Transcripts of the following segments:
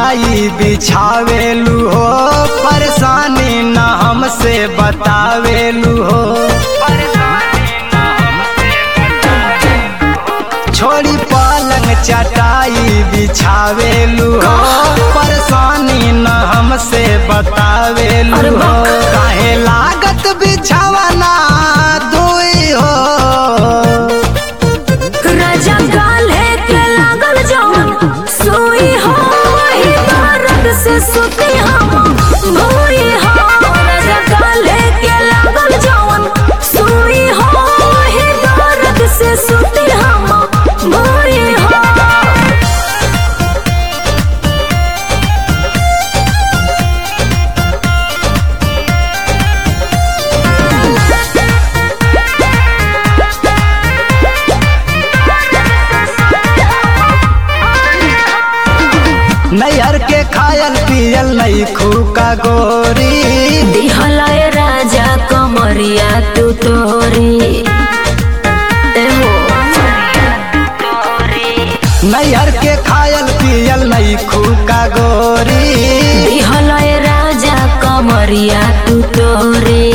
चटाई बिछावेलू हो, परेशानी न हमसे बतावेलू हो। छोड़ी पलंग चटाई बिछावेलू हो, परेशानी न हमसे बतावेलू हो। काहे लागत बिछावना दुई हो, राजा गाले के लागल जवन सोई हो, वही दर्द से सुती हम भोई हो। राजा गाले के लागल जवन सोई हो, वही दर्द से सुती हम भोई हो। नैहर के खायल पियल नहीं खूका गोरी, दिहलाए राजा कमरिया तू तोरी। नैहर के खायल पियल नहीं खूका गोरी, दिहलाए राजा कमरिया तू तोरी।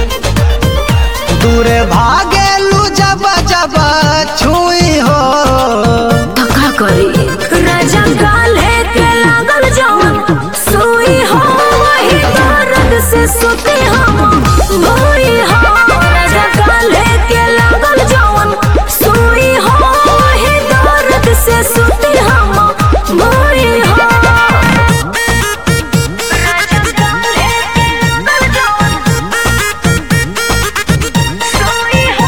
दूरे भागेलू जब जब छुई हो, तो का करी राजा गाले के लागल जवन सोई हो, वही दर्द से सुती हम भोई हो। राजा गाले के लागल जवन सोई हो, वही दर्द से सुती हम भोई हो। राजा गाले के लागल जवन सोई हो।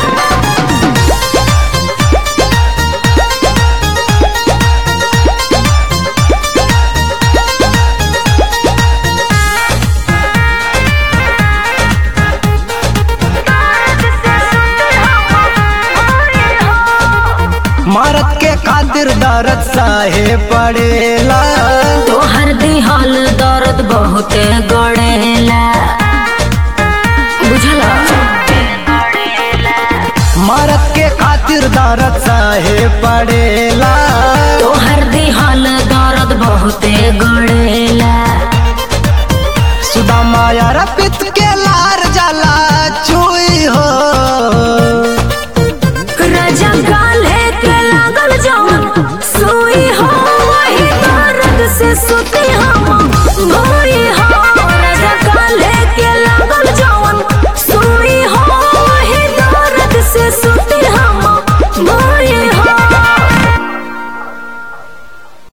मरद के खातिर दर्द सहे पड़ेला, तोहर दिहल दर्द बहुते गड़ेला, बुझला। मरद के खातिर दर्द सहे पड़ेला, तोहर दिहल दर्द बहुते गड़ेला। सुदामा यार पित के लार जला छुई हो, राजा गाले के लागल जवन सोई हो, वही दर्द से सुती हम भोई हो।